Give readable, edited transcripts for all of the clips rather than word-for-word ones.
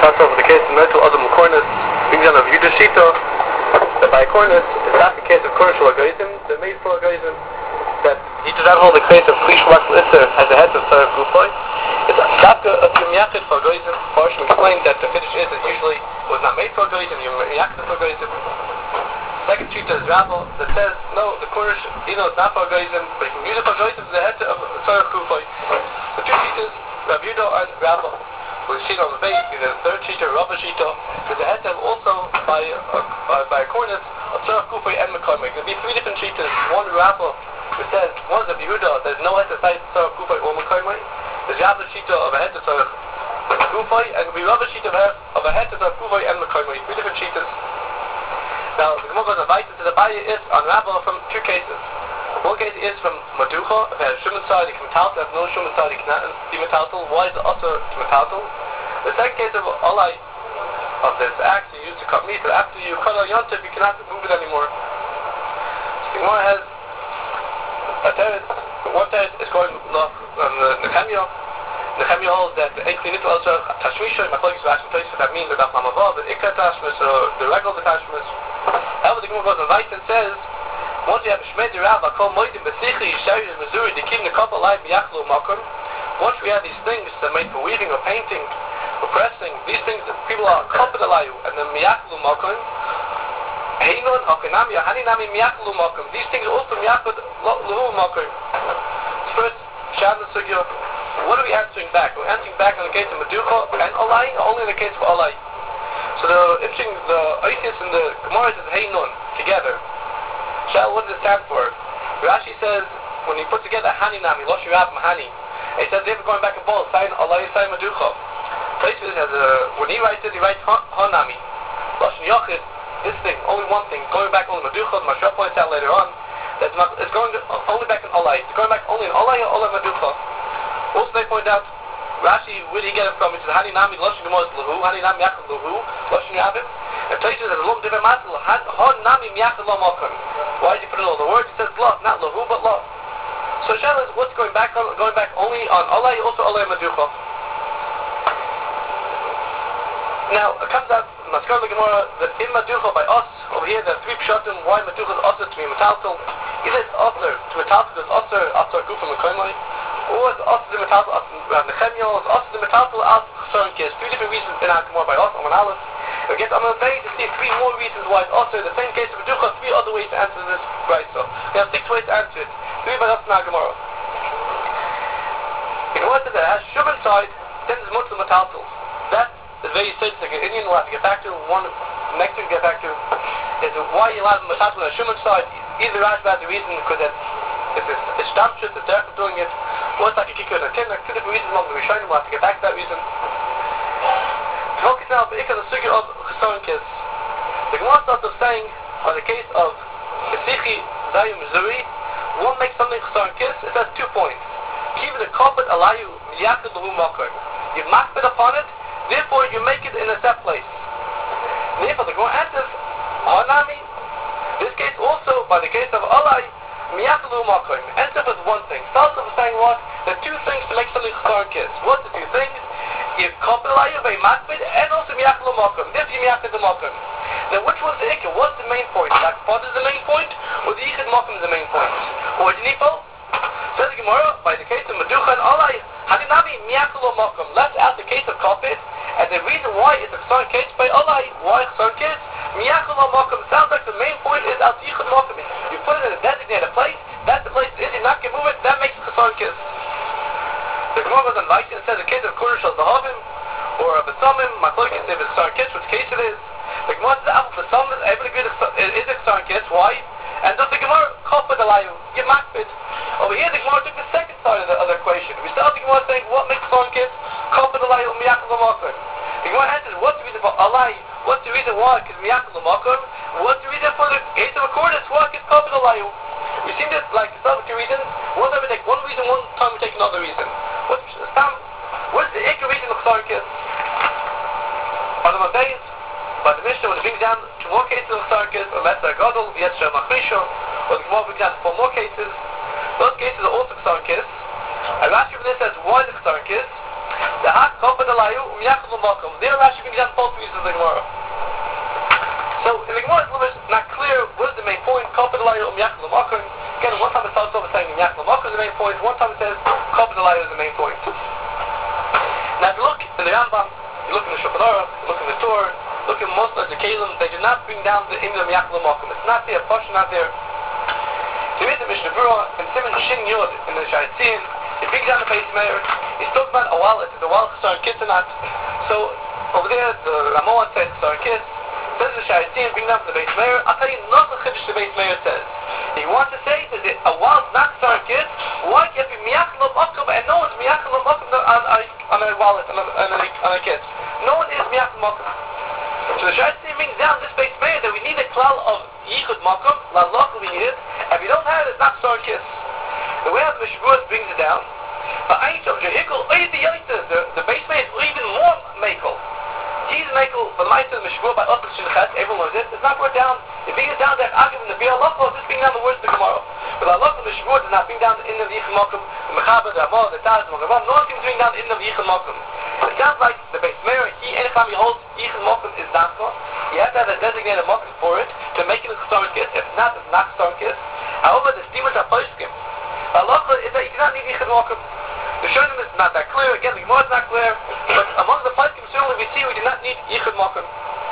starts off with the case of mental Adam Kornis, brings down of Yudah Shita, that by Kornis, it's not the case of Kornish Lagaism, the made for Lagaism, that he does not hold the case of Klish Wax Isser as the head of Sarah Gufay. It's Dafka of Yom Yachid for Lagaism. Farshim explained that the finish is usually was not made for Lagaism, Yom Yachid for Lagaism. Second Shita is Rabel that says, no, the Kornish, it's not for Lagaism, but you can use it for Lagaism as the head of Sarah Gufay. The two Shitas, Rav Yudah and Rabel, with Shita on the base, the third Shita, Rabba Shita, with the head of also by Kornis of Sarah Gufay and McCormick. There'll be three different Shitas. One Rabel, which says, one is Rav Yehuda, there's no head to say Sarah Gufay or McCormick. There's Rabba Shita of a head to Sarah Gufay, and there'll be Rabba Shita of a head to Sarah Gufay and McCormick. Three different Shitas. Now, the Gemara goes on Vayta to the Baya is on Rabel from two cases. One case is from Maducha, if it has Shuman side, it can metaltal, if no Shuman side, it cannot be metaltal. Why is it also to metaltal? The second case of Olai, of this axe you use to cut meat, that after you cut a yontif, you cannot move it anymore. So the Gemara has a teretz, one teretz is going on Nehemiah. Nehemiah holds that the Enkli Nitto also Tashmisha, Machlokes Vashim Toys, that means the Daf Lamavav, the Ikka Tashmis, or the regular Tashmis. However, the Gemara goes on Vayta and says, once you have a Shmei Rabba, Kol Moedim Besichi, Yishayim, Missouri, the Kim, the Kappa, Live, Yachlu, Makom. Once we have these things that are made for weaving or painting or pressing, these things that people are Kappa Layu and then Miyachlu Makom. Heinon, Hakinami, Haninami, Miyachlu Makom. These things are also Miyachlu Makom. First, Shad and Sugya, what are we answering back? We're answering back on the case of Meducha and Olai, or only in the case of Olai? So the Isis and the Gemara is Heinon together. Shal, what does it stand for? Rashi says, when he puts together Haninami, Loshi Rab Mahani, he says they were going back and forth, saying Allah Yisai Maducha. Places has when he writes it, he writes Hanami. Loshi Yochid, this thing, only one thing, going back only Maducha. Mashra points out later on, that it's going only back in Allah. It's going back only in Allah or Allah Maducha. Also they point out, Rashi, where did he get it from? He says Haninami, Loshi Gemor's Lahu, Haninami Yachid Lahu, Loshi Rabim. And places has a little different matter, Hanami Miyachid Lo Mokum. Why did you put in all the words? It says la, not lahu, but la. So Shal is what's going back on? Going back only on Allah, also Allah Maducha. Now it comes out Maskar the Gemara that in Maducha by us over here there are three pshatim why Maducha is usher to be metaltal. Either it's usher to metaltal, it's usher Gufa Mekoimai, or it's usher to metaltal Nechemia, it's usher to metaltal al Chsaron Kis. Three different reasons in our Gemara by us on Aleph. We get on the day to see three more reasons why it's also the same case of Meducha, three other ways to answer this right. So we have 6 ways to answer it. Three by us in our Gemara. In order that has Shuman side, then there's Mutzal Metaltal. That is very serious. Like an Indian we'll have to get back to. One next week get back to is why you allow Metaltal on the Shuman side. Either Rashi has the reason because it's damshut, it's there for doing it, or it's like a kicker in a tin. Like 2 different reasons among the Rishonim. We'll have to get back to that reason. Focus now on the Sugya of Chsaron Kis. The Gemara starts off saying, on the case of Besichi, Zayim, Missouri, one makes something Chsaron Kis, it has 2 points. Kiva the Kopet Alayu, Miyachid Lahu Makar. You makbid upon it, therefore you make it in a set place. Therefore the Gemara answers, Hanami, this case also, by the case of Alai, Miyachid Lahu Makar. Answer with one thing. Starts off saying what? There are 2 things to make something Chsaron Kis. What's the 2 things? You couple Alayu by Makbid and also Miyachid Lahu Makar. Therefore you Miyachid Lahu Makar. Now which one's the Ikka? What's the main point? That part is the main point, or the Yichid Makam is the main point? Or do you need both? Says the Gemara, by the case of Meducha and Alai, Hadinabi Miyachid Lahu Makam. Let's ask the case of Kopit, and the reason why it's a Chsaron case by Alai, why Chsaron case? Miyachid Lahu Makam sounds like the main point is Al Yichid Makam. You put it in a designated place, that's the place it is, you not can move it, that makes it Chsaron case. The Gemara goes on Vaik and says the case of Kurish al-Zahavim, or of Besamim, Machlokes if it's Chsaron case, which case it is. The Gemara says Al Besamim, everybody agrees it is a Chsaron case, why? And does the Gemara Kopet Alayu, you makbid. Over here the Gemara took the second side of the equation. We started the Gemara saying, what makes Chsaron case? Kopet Alayu, Miyachid Lahu Makar. The Gemara answers, what's the reason for Alai? What's the reason why? Because Miyachid Lahu Makar. What's the reason for the case of a Kurdish? Why? Because Kopet Alayu. We seem to like start with 2 reasons. One time we take one reason, one time we take another reason. What's the Ikka reason of Chsaron Kis? On the days, by the Mishnah, when it brings down 2 more cases of Chsaron Kis, or Metzah Gadol, Yetzirah Machmisha, or the Gemara brings down 4 more cases, those cases are also Chsaron Kis. And Rashi from this says, why is it Chsaron Kis? The Hak Kopad Alayu, Umyachal Makom. There Rashi brings down both pieces of the Gemara. So in the Gemara, it's not clear what is the main point. Kopad Alayu, Umyachal Makom. Again, one time it starts over saying Umyachal Makom is the main point. One time it says Kopad Alayu is the main point. Now if you look in the Rambam, you look in the Shulchan Aruch, you look in the Torah, look in most of the Kalim, they do not bring down the Imam Umyachal Makom. It's not there. Pasha not there. There is a Mishnah Berurah in Simon Shin Yod in the Shaitzin. He brings down the base mayor. He's talking about a wallet. Is a wallet Chasar and Kiss or not? So over there, the Ramon says Chasar and Kiss. Says the Shaitzin, bring down the base mayor. I'll tell you not the Chiddush the base mayor says. He wants to say that a wallet not Chasar and Kiss. Why can't be Miyachal Makom and no one's Miyachal Makom on a wallet on a kiss? No one is Miyachal Makom. So the Shaitzin brings down this base mayor that we need a klal of Yichud Makom. La local we need it. If you don't have it, it's not Chasar and Kiss. The way how the Mishnah brings it down, the base man is even more makel. He's makel, but the Ma'aser the Mishnah by Otzach Shilchat, everyone knows it. It's not brought down. It brings down that Agav in the Biur Halacha, just bring down the words of the Gemara. But the Halacha the Mishnah does not bring down the Inna V'Yichud Makom, the Mechaber, the Ramah, the Taz, the Magavam. No one seems to bring down the Inna V'Yichud Makom. It sounds like the base mayor, anytime he holds Yichud Makom is Dafka. You have to have a designated Makom for it to make it a Chasar and Kiss. If not, it's not Chasar and Kiss. However, the steamers are poskim. Halacha is that you cannot need Yichud Makom. The Shonim is not that clear. Again, the Gemara is not clear. But among the poskim, certainly we see we do not need Yichud Makom.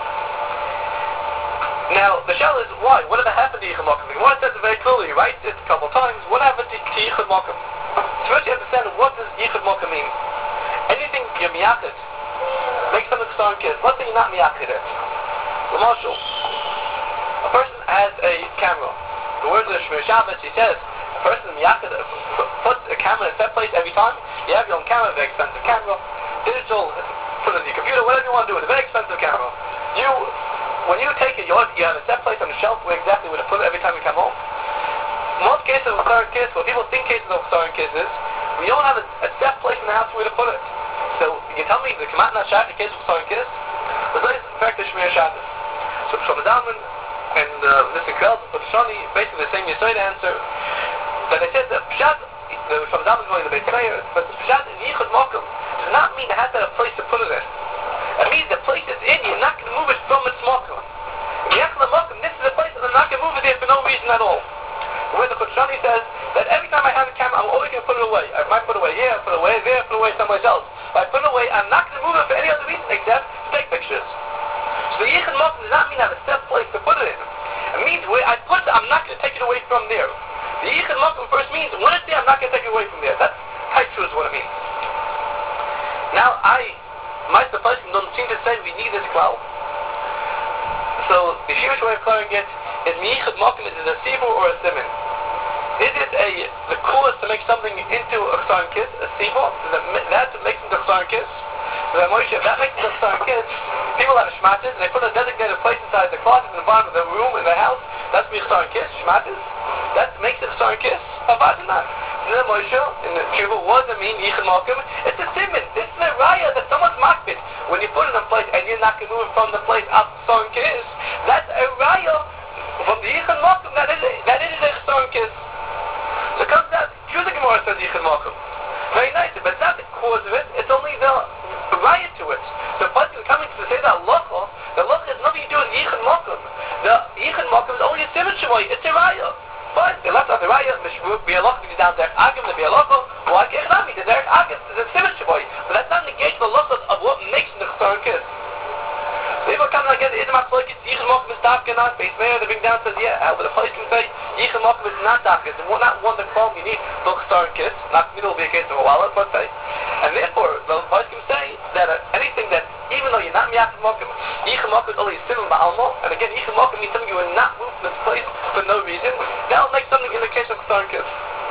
Now, the shell is why? What did happen to Yichud Makom? The Gemara says it very clearly. He writes it a couple of times. What happened to Yichud Makom? So first you have to understand what does Yichud Makom mean. Anything you're miyachid, make something Chasar and Kiss. Let's say you're not miyachid it. The marshal, a person has a camera. The words of Shmir Shabbos, he says, a person miyachid puts a camera in a set place every time. You have your own camera, very expensive camera, digital, put it in your computer, whatever you want to do with a very expensive camera. When you take it, you have a set place on the shelf where exactly where to put it every time you come home. Most cases of Chasar and Kiss, what people think cases of Chasar and Kiss is, we don't have a set place in the house where to put it. So you tell me the Kamat Nashat, the case of Chasar and Kiss, was like in fact the Shmir Shabbos. So Shlomo Zalman and Mr. Krell and Shani basically the same Yisoid answer. That they said that Pshat, the Shlomo Zalman is going to the Beit Meir, but the Pshat in Yichud Makom does not mean it has to have a place to put it in. It means the place it's in, you're not going to move it from its Makom. Yichud Makom, this is a place that I'm not going to move it there for no reason at all. Where the Shani says that every time I have a camera, I'm always going to put it away. I might put it away here, put it away there, put it away somewhere else. But I put it away, I'm not going to move it for any other reason except to take pictures. So the Yichud Makom does not mean I have a set place to put it in. It means where I put it, I'm not going to take it away from there. The Yichud Makom first means when it's there, I'm not going to take it away from there. That's tight true is what it means. Now my person don't seem to say we need this klal. So the Shivish way of clearing it is Yichud Makom, is it a sibur or a siman? Is it the cause to make something into a Chasar and Kiss, a sibur? That makes it a Chasar and Kiss? So that Moshe, if that makes it a Chasar and Kiss, people have shmatis, and they put a designated place inside the closet in the bottom of the room in the house. That's me Chasar and Kiss, shmatis. That makes it a Chasar and Kiss. Imagine that. So then Moshe in the Tshuva, what does it mean Yichud Makom? It's a siman. This is a raya that someone's makbid. When you put it in a place and you're not going to move it from the place up Chasar and Kiss, that's a raya from the Yichud Makom that is a Chasar and Kiss. So it comes out, true the Gemara says Yichud Makom. Very nice, but it's not the cause of it, it's only the riot to it. So if person coming to say that the halacha has nothing to do with Yichud Makom. The Yichud Makom is only a simon shavoy, it's a riot. Fine, they left out the riot, be halacha to be down there, Agim, the halacha, why can't it be there, Agim, it's a simon shavoy. But that's not negate the halacha of what makes the Chasar and Kiss. People come again, the Idam HaChlokes, Yichud Makom is Dafka not, Beit Meir, they bring down and says, yeah, however the place can say, Yichud Makom is not Dafka, it's not one that form you need, both Chasar and Kiss, not it will be a case of a wallet, let's say. And therefore, the place can say that anything that, even though you're not Miyachid Makom, Yichud Makom is only Simon Ba'almo, and again, Yichud Makom means something you will not move from this place for no reason, that'll make something in the case of Chasar and Kiss.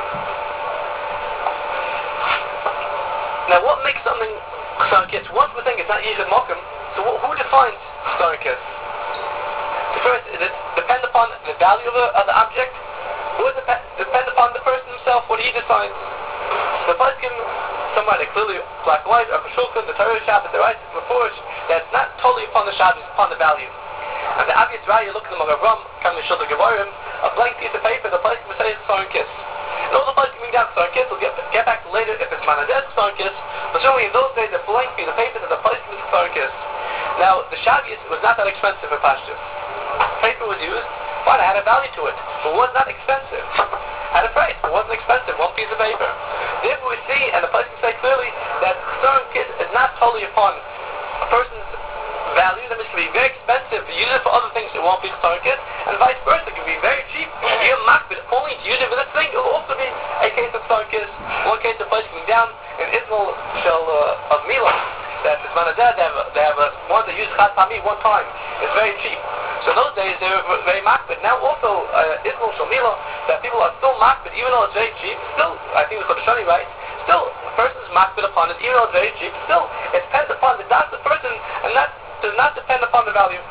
Now, what makes something Chasar and Kiss? Once we're saying it's not Yichud Makom, so who defines Chasar and Kiss? So first, does it depend upon the value of the object? Or does it depend upon the person himself, what he decides? The Paskim, somewhere they clearly black and white, or Shulchan, the Torah Shabbos, the rights of Mefurish, that it's not totally upon the Shabbos, it's upon the value. And the obvious value, look at the Magavam, coming to Shulchan Gevarim, a blank piece of paper, the Paskim will say Chasar and Kiss. And all the Paskim bring down Chasar and Kiss, we'll get back to later if it's Manadez Chasar and Kiss, Presumably in those days, the blank piece of paper that the place was Ksarkis. Now, the Shavius was not that expensive for Pashtus. Paper was used, but it had a value to it, but was not expensive. Had a price, but wasn't expensive, one piece of paper. Therefore we see, and the place can say clearly, that Ksarkis is not totally upon a person's value. That means it can be very expensive to use it for other things that won't be Ksarkis, and vice versa, it can be very cheap. You makbid only to use it for this thing. It will also be a case of Ksarkis. One case of place coming down in Israel of Milah, that is Manazah, they have one that use Chad Pami one time. It's very cheap. So in those days they were very makbid. Now also Israel Shamila, that people are still makbid, even though it's very cheap. Still, I think the Chodeshani writes, still a person is makbid upon it, even though it's very cheap. Still, it depends upon the das of the person, and that does not depend upon the value.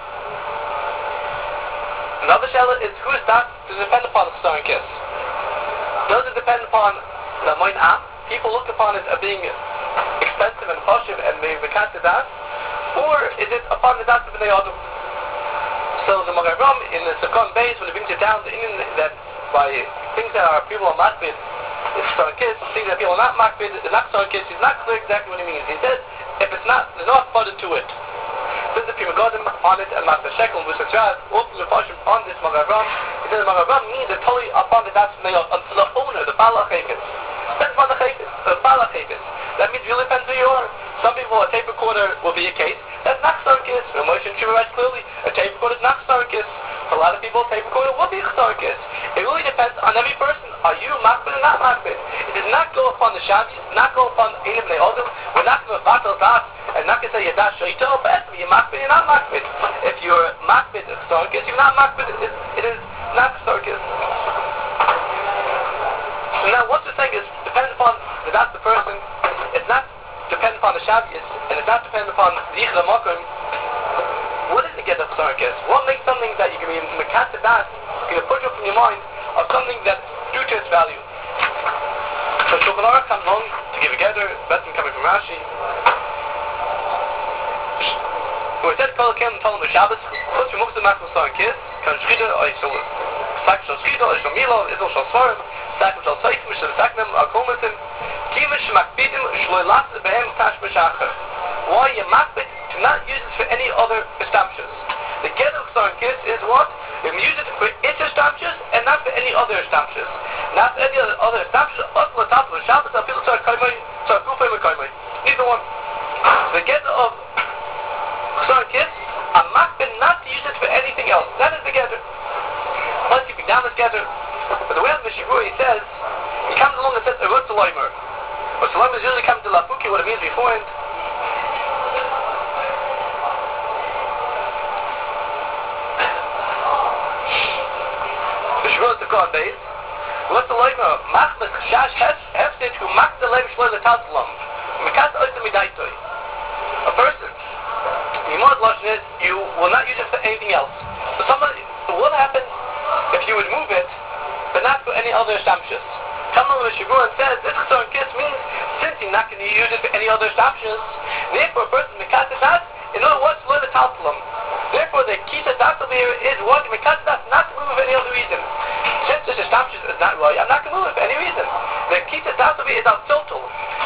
Another shella is whose das does it depend upon the Ksarkis? Does it depend upon the Moin Am? People look upon it as being expensive and choshev and mekat the das, or is it upon the das of the Adam? So the Magaram in the second base, when it brings it down, the Indian that by things that are people are makbid, it's Ksarkis, things that people are not makbid, not Ksarkis, he's not clear exactly what he means. He says, if it's not, there's no further to it. Since the Prima Godim on it and Master Shekel and Musa Traz, also the Pashim on this Magaram, he says the Magaram means it's totally upon the das of the owner, the Bala Chayfis. Depends upon the Chayfis, the Bala Chayfis. That means it really depends who you are. Some people, a tape recorder will be a case. That's not Ksarkis. Moshe and Shiva writes clearly, a tape recorder is not Ksarkis. For a lot of people, a tape recorder will be Ksarkis. It really depends on every person. Are you makbid or not makbid? It does not go upon the Shabbos, it does not go upon Einim Bnei Odom. We're not going to battle that and not going to say you're that Shaita, but you're makbid, you're not makbid. If you're makbid of Ksarkis, you're not makbid, it is not Ksarkis. So now what we're saying is, depends upon the das of the person, it's not dependent upon the Shabbos, and it's not dependent upon the Yichud HaMakom. What is the get of Ksarkis? What makes something that you can be mekat the das, you can push up from your mind, of something that's due to its value? So Shulchan Aruch comes along to give a gather, Betzim coming from Rashi. Where it said, Kol Hakem told him the Shabbos, Chutz V'Muktzah Makam Ksarkis, Kan Shchida, Oishal Sak Shal Shchida, Oishal Milo, Israel Shal Svarim, Sakim Shal Seifim, Shal Saknem, Akomatim, Kimish Makbidim, Shloi Latz Behem Tash B'Shachar. Why you makbid to not use it for any other estamptions? The get of Ksarkis is what? You can use it for its estamptions and not for any other estamptions. Not for any other estamptions. Oslo Tato Shabbos, people start Kaimai, start Kufay Kaimai. Neither one. The get of Ksarkis, I'm makbid not to use it for anything else. That is the gather. Let's keep down this gather. But the way of Mishivur, he says, he comes along and says, Erut Zaloimer. But Zaloimer is usually coming to Lafuki, what it means beforehand. Mishivur is the God base. Erut Zaloimer, Machmas Chash Hefzit, who mak the Lev Shloy L'Tazlam. Mekat Oitzim Midaitoi. A person, Yimod Lashon is, you will not use it for anything else. So what will happen if you would move it, but not for any other estamptions? Kamala Mishivur says, this Ksarkis means, since you're not going to use it for any other estamptions, therefore a person mekat das, in other words, Lo L'Taltalam. Therefore the Kita das over here is what mekat das, not to move it for any other reason. Since this estamptions is not right, I'm not going to move it for any reason. The Kita das over here is al total.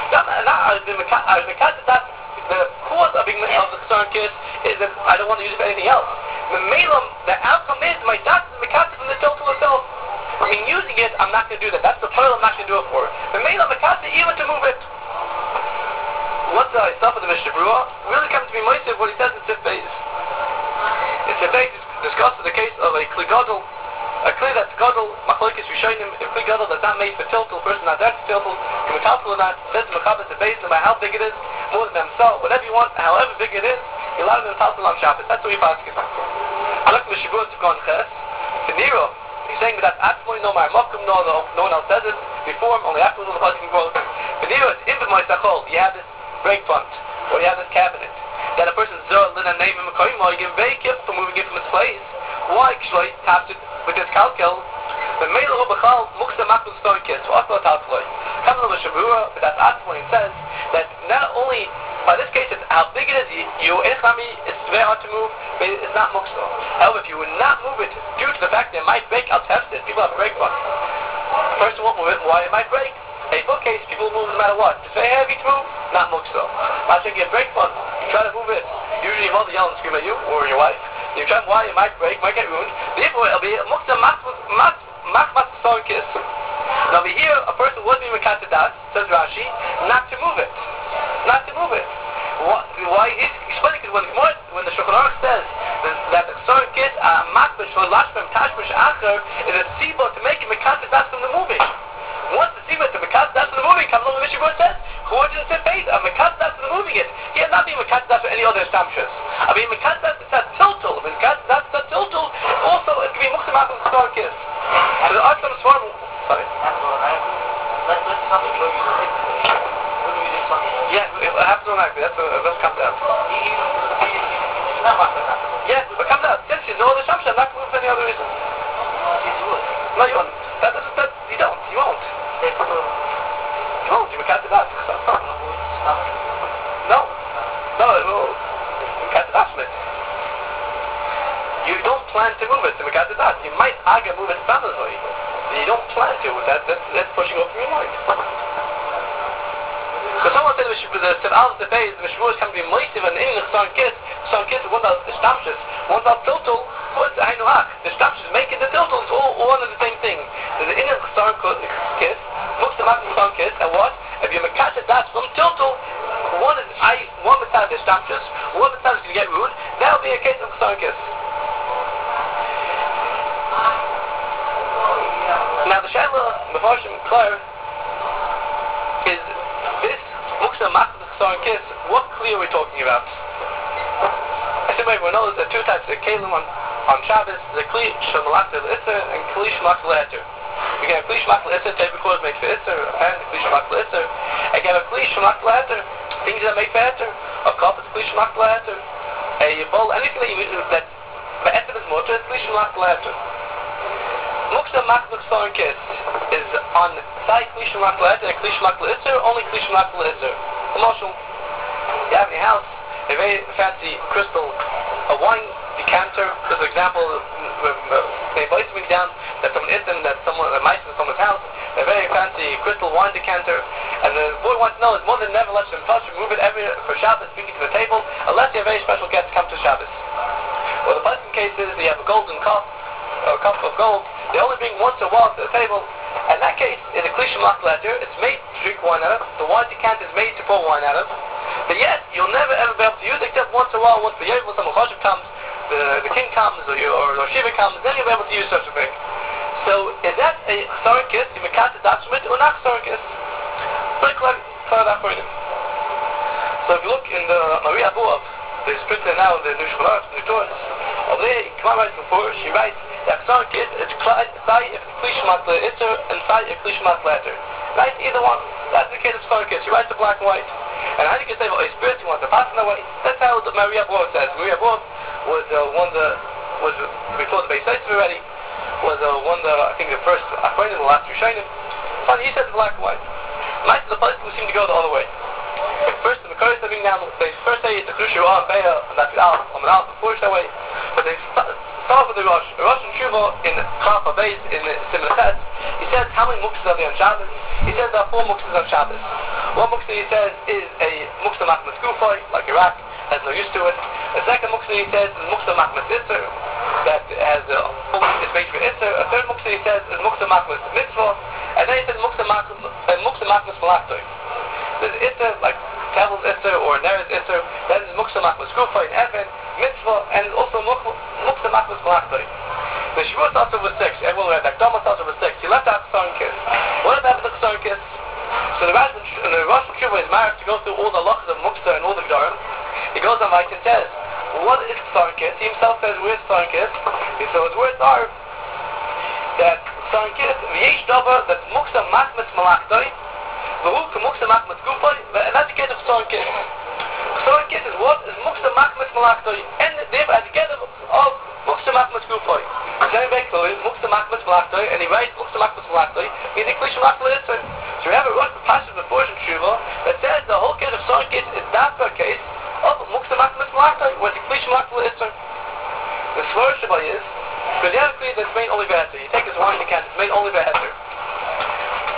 The cause of the Ksarkis is that I don't want to use it for anything else. The outcome is my das is mekat from the total itself. I mean, using it, I'm not going to do that. That's the pearl I'm not going to do it for. The Mela Makata, even to move it. What's the stuff of the Mishnah Berurah? Really comes to be Moisef what he says in Sif Beis. In Sif Beis, discusses the case of a Kli Gadol. A Kli that's Gadol, Machlokes Rishonim, a Kli Gadol that's not made for tiltal, person not there for tiltal, can be tiltal or not, says to Mechabes the Beis, no matter how big it is, more than themselves, whatever you want, however big it is, you allow them to tiltal on Shabbos. That's what we pass it. I look at Mishnah Berurah to Gon Ches, to Nero. He's saying that Atzmoy no my Mokum no one else says it before him, only afterwards the Chazkin quotes. But here it's in the Moisachol, you have this break front, or you have this cabinet, that a person's Zer Lina name him a Koimo, you give him very gift for moving it from its place. Why Kshloi taps it with this kalkel? The Meilah Bachal Muksa Makum Ksarkis, Oslo Talkloi. Comes on the Shabura, but that's Atzmoy says that not only by this case, it's how big it is. It's very hard to move, but it's not muksa. However, if you would not move it due to the fact that it might break, I'll test it. People have a break button. First of all, why it might break. A bookcase, people move no matter what. It's very heavy to move, not muksa. I think you break one, you try to move it. Usually your mother yell and scream at you, or your wife. You try to why it might break, might get ruined. Therefore, it'll be a muksa machmas son kiss. Now over here, a person would be mekatadas, says Rashi, not to move it. Not to move it. Why? He's explaining because when the Shulchan Aruch says that the son kiss, makbash or lashmem tashmish acher, is a sibo to make it mekatadas from the moving. Once the sibo to mekatadas from the moving, comes along the Mishnah says, who didn't say faith? Mekatadas from the moving it. He has not been mekatadas for any other assumptions. I mean, mekatadas is a tiltul. Mekatadas is a tiltul. Also, it can be muksa makbash the son kiss. So the Arch on the Swarm. Sorry. Let's not enjoy using it. When you use something else. Yeah, it happens automatically. That's comes out. Yeah, but comes out. Since there's no other assumption, I'm not going for any other reason. No, you won't. You don't. You won't. You won't. You can't do that. No. No, it will. You can't do that, Smith. You don't plan to move it, so we can't do that. You might move it family. You don't plan to. That's pushing up from your mind. So someone said the Al the Beis, the Shavuos can be moitiv and in the son kiss is one of the stamshes, one of the tiltul, what's Ainuach? The stamshes making the tiltul, it's all one of the same thing. There's the inner son kiss, muksa makbash son kiss, and what? If you mekasha das from tiltul, one beside the stamshes, one beside is going to get rude, that'll be a case of son kiss. Now the Shaila, Mefarshim, Claire, is this muksa makbash son kiss, what clear are we talking about? I think everyone knows there are two types of kelim on Shabbos, the kli shemalach l'itzer and kli shemalach l'eter. You can have kli shemalach l'itzer, tape records make for itzer, a pen, kli shemalach l'itzer. And you can have a kli shemalach l'eter, things that make for eter, a cup is kli shemalach l'eter, a bowl, anything that the eter is mutter is kli shemalach l'eter. Muksa makbash son kiss is on side kli shemalach l'eter and kli shemalach l'itzer, only kli shemalach l'itzer. Commercial. You have in your house a very fancy crystal, a wine decanter. As an example, they invite me down that someone hit them, that mice in someone's house, a very fancy crystal wine decanter, and the boy wants to know his mother never lets him touch or move it ever for Shabbos, bring it to the table, unless you have very special guests come to Shabbos. Well, the pleasant case is you have a golden cup, or a cup of gold, they only bring once a while to the table. In that case, in a kli shemalach l'eter, it's made to drink wine out of, the wine decanter is made to pour wine out of, but yet, you'll never ever be able to use it except once in a while, once the year, when some Choshev comes, the king comes, or Shiva comes, then you'll be able to use such a thing. So, is that a chsar kiss, you mekata das from it, or not chsar kiss? Very clear that for you. So if you look in the Maria Buav, there's printed now in the New Shulchan, the New Torah, over there, Kama writes before, she writes, that chsar kiss, it's say if kli shemalach l'itzer, and say if kli shemalach l'eter. Right, either one. That's the case of chsar kiss. She writes the black and white. And how do you say, well, a spirit, you want to pass in that way? That's how the Maria Buav says. Maria Buav was before the Beis Yosef already, was one of the, I think the first Achronim in the last Rishonim. Funny, he says black and white. Most of the places we seem to go the other way. First, the Mekaris are being down, they first say it's a Kedusha Ro'ah and Be'ah, and that's Al, before it's that way. But they start with the Rosh. Rosh and Shuvah in Chaf HaBeis, in Simon Chet, he says how many muksas are there on Shabbos? He says there are 4 muksas on Shabbos. One muksa he says is a muksa makmas gufay, like Iraq, has no use to it. The second muksa he says is muksa makmas itzer, that has is made for itzer. A third muksa he says is muksa makmas mitzvah, and then he says muksa makmas malachtoy. There's itzer, like Tevel's itzer or Neres itzer, that is muksa makmas gufay, Evan, mitzvah, and also muksa makmas malachtoy. The Shavuos also was 6, everyone read that. Domas also was 6. He left out chsar kiss. What about the chsar kiss? So the Rosh Hashanah is married to go through all the halachas of muksa and all the gedarim. He goes on like and says, what is chsar kiss? He himself says, where's chsar kiss? So his words are that chsar kiss, v'yesh davar, that's muksa makmas malachtoy, v'hu k'muksa makmas gufay, and that's the case of chsar kiss. Chsar kiss is what? Is muksa makmas malachtoy, and therefore, as a case of muksa makmas gufay. Very very clear, muksa makmas malachtoy, and he writes muksa makmas malachtoy, meaning kli shemalach l'itzer. So we have a Rosh passage before in Shuvah that says the whole case of chsar kiss is that case of muksa makmas malachtoy, where the kli shemalach l'itzer. The Svar Shabbat is, because you have a kli that's made only by Heter. You take his wine, you can't, it's made only by Heter.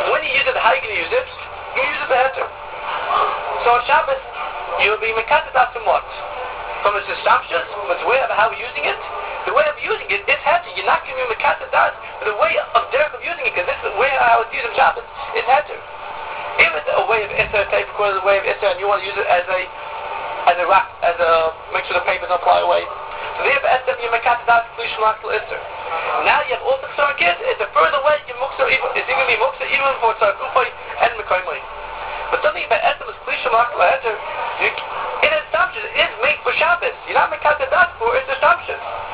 When you use it, how are you going to use it? You use it better. So on Shabbos, you'll be mekated out from what? From its assumptions, from its way of how we're using it. The way of using it is heter. You're not going to be mekated out, but the way of derech of using it, because this is the way how it's used on Shabbos, is heter. If it's a way of Isser, take for the way of Isser, and you want to use it as a wrap, as a make sure the paper don't fly away. So the Esser you mekated out Klish Malakal Isser. Now you have also Ksar Kids. It's a further way you muksa even. It's even be muksa even for Tzar Kufay and Mekoymay. But something about Esser is Klish Malakal Isser. In its assumption, it is made for Shabbos. You're not mekated out for its assumption.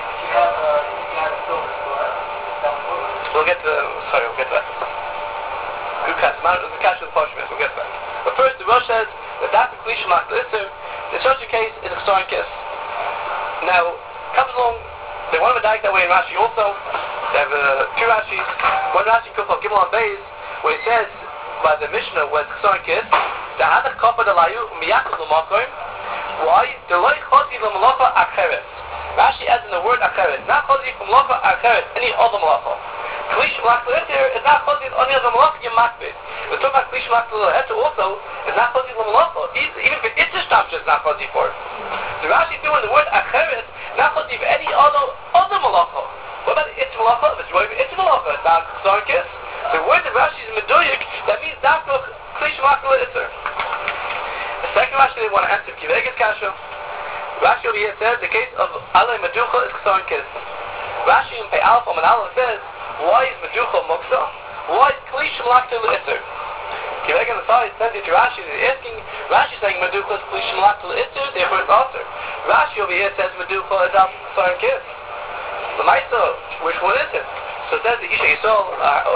We'll get to that. Good catch. The catch of the Pashmish. We'll get to that. But first, the Rosh says that that's a Klish Malakal Isser. In such a case, is a Ksar Kiss. Now, comes along, they want to die that way in Rashi also. They have two Rashis. One Rashi Kufal Gimel on Beis, where he says, by the Mishnah, when Ksar Kiss, the Hadach Kappa Dalayu Miyakul L'Makoim. Why? Deloi Chosi L'Malacha Acheres. Rashi adds in the word Acheres. Not Chosi from Malacha Acheres, any other Malacha. Klish Malakal Isser is not Chosi any other Malacha you makbid. We're talking about Klish Malakal Isser also is not Chosi L'Malacha. Even if it's a Shtamsh, it's not Chosi for it. So Rashi doing the word Acheres, not Chosi for any other Malacha. What about Itz Malacha? If it's right for Itz Malacha, it's not Ksar Kiss. The word of Rashi is Medoyik, that means that's not Klish Malakal Isser. The second Rashi they want to answer Kivegas Kasha. Rashi over here says the case of Alei Meducha is Ksar Kiss. Rashi in Pei Alpha and Aleph says, why is Meducha Muksa? Why is Klish Malakal Isser? Kivegas Asari sends it to Rashi, he's asking, Rashi saying Meducha is Klish Malakal Isser, therefore it's Asser. Rashi over here says Meducha is Ksar Kiss. The Maisa, which one is it? So it says the Isha Yisrael,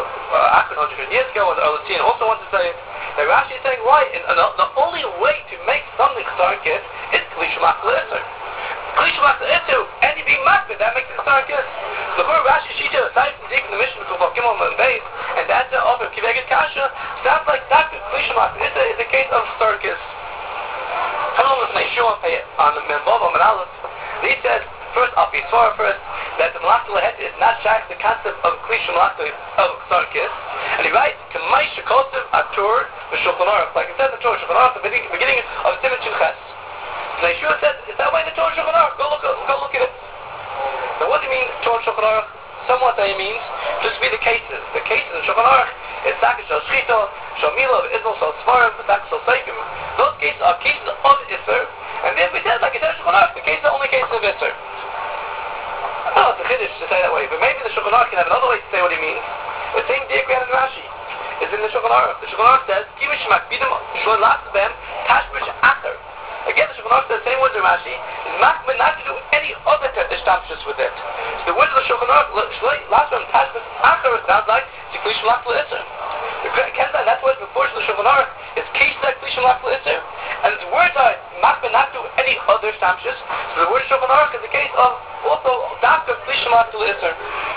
100 years ago, and the Erlitzin also wants to say it. That Rashi is saying, why? And the only way to make something Ksar Kiss is Klish Malakal Isser. Klish Malakal Isser, and you be makbid, that makes it Ksar Kiss. The whole Rashi Shita, aside from taking the mission of Gimel and Beis, and the answer of Kivegas Kasha, sounds like that Klish Malakal Isser is a case of Ksar Kiss. Come on with Yeshua on the Membov on Aleph. He says, first, Al Pisvara first, that the Malakal Het is not shaykh the concept of Klish Malakal of Ksar Kiss. And he writes, Kamay Shekosev Atur V'Shulchan Aruch, like it says in the Torah Shulchan Aruch, the beginning of Siman Shin Ches. And Yeshua says, it's that way in the Torah Shulchan Aruch, go look at it. Now what do you mean, Torah Shulchan Aruch? Somewhat that he means, just be the cases. The cases in Shulchan Aruch, it's Sakas Shal Shchita, Shal Mila, Ismael Shal Svarim, Sakas Shal Seikim. Those cases are cases of Isser, and then we said, like it says in Shulchan Aruch, the cases are only cases of Isser. Oh, it's a chiddush to say that way, but maybe the Shulchan Aruch can have another way to say what he means. The same diagram in Rashi is in the Shulchan Aruch. The Shulchan Aruch says, Kimish Makbidim Shloi Lasabem Tashbish Acher. Again, the Shulchan Aruch says the same words in Rashi, is Makbid not to do any other Ishtamshus with it. So the words of the Shulchan Aruch, Shloi Lasabem Tashbish Acher, it sounds like, it's Klish Malakal Isser. The Kenda, that's what before the Shulchan Aruch is Kisha Klish Malakal Isser. And the words are Makbid not to do any other Ishtamshus. So the word Shulchan Aruch is the case of also Dr. Klish Malakal Isser.